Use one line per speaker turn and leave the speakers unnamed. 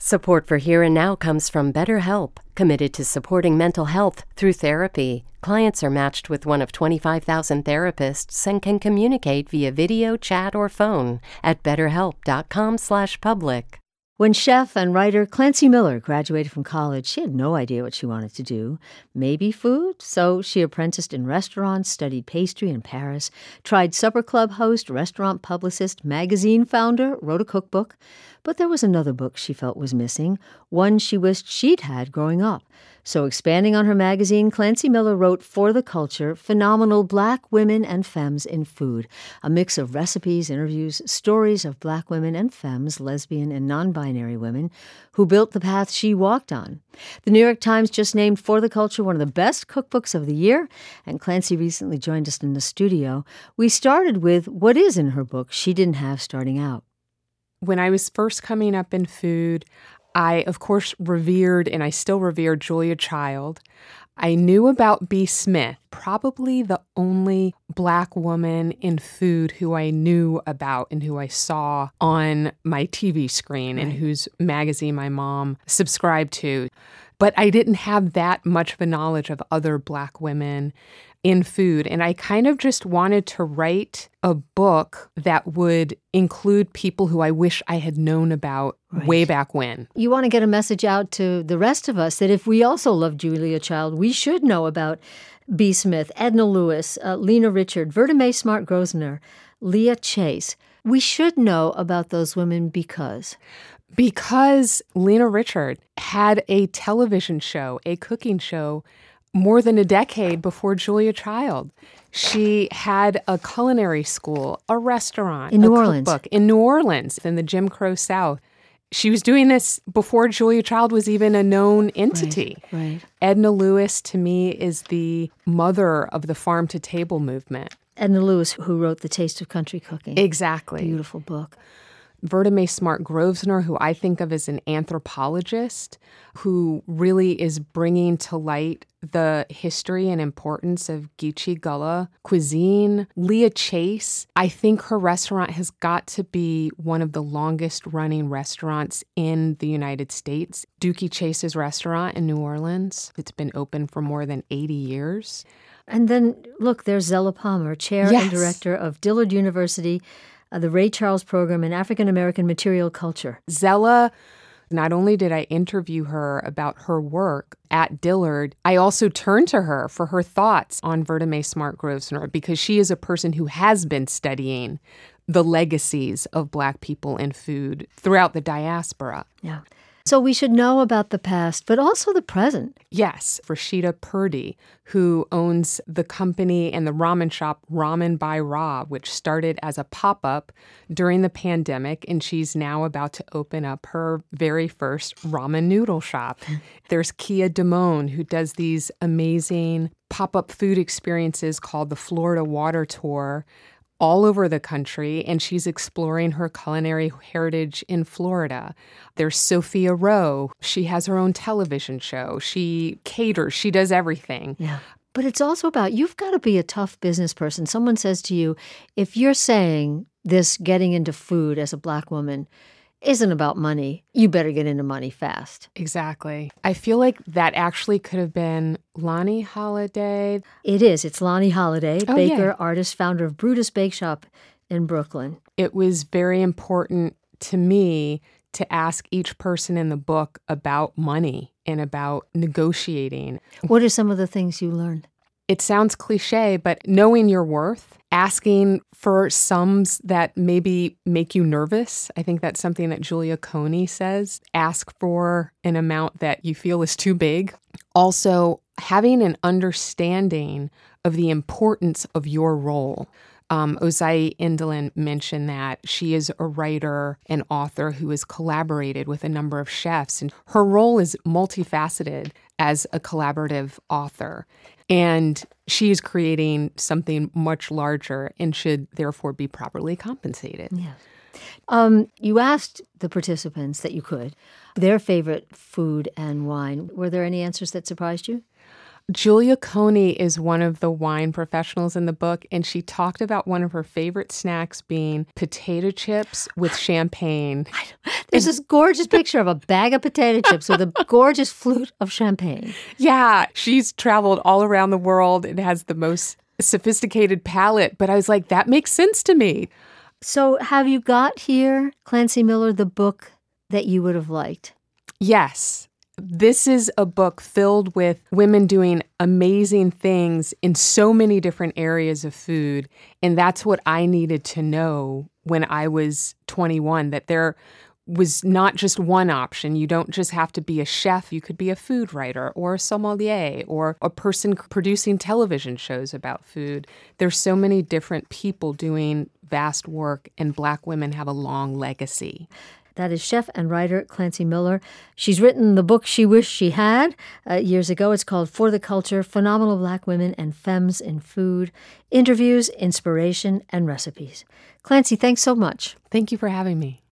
Support for Here and Now comes from BetterHelp, committed to supporting mental health through therapy. Clients are matched with one of 25,000 therapists and can communicate via video, chat, or phone at betterhelp.com/public.
When chef and writer Clancy Miller graduated from college, she had no idea what she wanted to do. Maybe food? So she apprenticed in restaurants, studied pastry in Paris, tried supper club host, restaurant publicist, magazine founder, wrote a cookbook. But there was another book she felt was missing, one she wished she'd had growing up. So expanding on her magazine, Clancy Miller wrote For the Culture, Phenomenal Black Women and Femmes in Food, a mix of recipes, interviews, stories of Black women and femmes, lesbian and non-binary women, who built the path she walked on. The New York Times just named For the Culture one of the best cookbooks of the year, and Clancy recently joined us in the studio. We started with what is in her book she didn't have starting out.
When I was first coming up in food, I, of course, revered, and I still revere, Julia Child. I knew about Bea Smith, probably the only Black woman in food who I knew about and who I saw on my TV screen and whose magazine my mom subscribed to. But I didn't have that much of a knowledge of other Black women in food. And I kind of just wanted to write a book that would include people who I wish I had known about way back when.
You want to get a message out to the rest of us that if we also love Julia Child, we should know about Bea Smith, Edna Lewis, Lena Richard, Verda Mae Smart Grosvenor, Leah Chase. We should know about those women because Lena Richard had a television show, a cooking show, more than a decade before Julia Child. She had a culinary school, a restaurant, in New Orleans.
Cookbook in New Orleans, in the Jim Crow South. She was doing this before Julia Child was even a known entity.
Right.
Edna Lewis, to me, is the mother of the farm-to-table movement.
Edna Lewis, who wrote The Taste of Country Cooking.
Exactly.
Beautiful book.
Verda Mae Smart Grosvenor, who I think of as an anthropologist, who really is bringing to light the history and importance of Geechee Gullah cuisine. Leah Chase, I think her restaurant has got to be one of the longest running restaurants in the United States. Dookie Chase's restaurant in New Orleans. It's been open for more than 80 years.
And then, look, there's Zella Palmer, chair and director of Dillard University, the Ray Charles Program in African American Material Culture.
Zella, not only did I interview her about her work at Dillard, I also turned to her for her thoughts on Verda Mae Smart Grosvenor because she is a person who has been studying the legacies of Black people in food throughout the diaspora.
Yeah. So we should know about the past, but also the present.
Yes, Rashida Purdy, who owns the company and the ramen shop Ramen by Ra, which started as a pop-up during the pandemic, and she's now about to open up her very first ramen noodle shop. There's Kia Damone, who does these amazing pop-up food experiences called the Florida Water Tour, all over the country, and she's exploring her culinary heritage in Florida. There's Sophia Rowe. She has her own television show. She caters. She does everything.
Yeah. But it's also about, you've got to be a tough business person. Someone says to you, if you're saying this getting into food as a Black woman isn't about money, you better get into money fast.
Exactly. I feel like that actually could have been Lonnie Holiday.
It is. It's Lonnie Holiday, baker,
yeah.
artist, founder of Brutus Bake Shop in Brooklyn.
It was very important to me to ask each person in the book about money and about negotiating.
What are some of the things you learned?
It sounds cliche, but knowing your worth, asking for sums that maybe make you nervous. I think that's something that Julia Coney says. Ask for an amount that you feel is too big. Also, having an understanding of the importance of your role. Ozai Indolin mentioned that she is a writer and author who has collaborated with a number of chefs, and her role is multifaceted as a collaborative author. And she is creating something much larger and should therefore be properly compensated.
Yeah. You asked the participants that you could their favorite food and wine. Were there any answers that surprised you?
Julia Coney is one of the wine professionals in the book, and she talked about one of her favorite snacks being potato chips with champagne.
There's this gorgeous picture of a bag of potato chips with a gorgeous flute of champagne.
Yeah, she's traveled all around the world and has the most sophisticated palate, but I was like, that makes sense to me.
So have you got here, Clancy Miller, the book that you would have liked?
Yes. This is a book filled with women doing amazing things in so many different areas of food. And that's what I needed to know when I was 21, that there was not just one option. You don't just have to be a chef. You could be a food writer or a sommelier or a person producing television shows about food. There's so many different people doing vast work, and Black women have a long legacy.
That is chef and writer Clancy Miller. She's written the book she wished she had years ago. It's called For the Culture, Phenomenal Black Women and Femmes in Food, Interviews, Inspiration, and Recipes. Clancy, thanks so much.
Thank you for having me.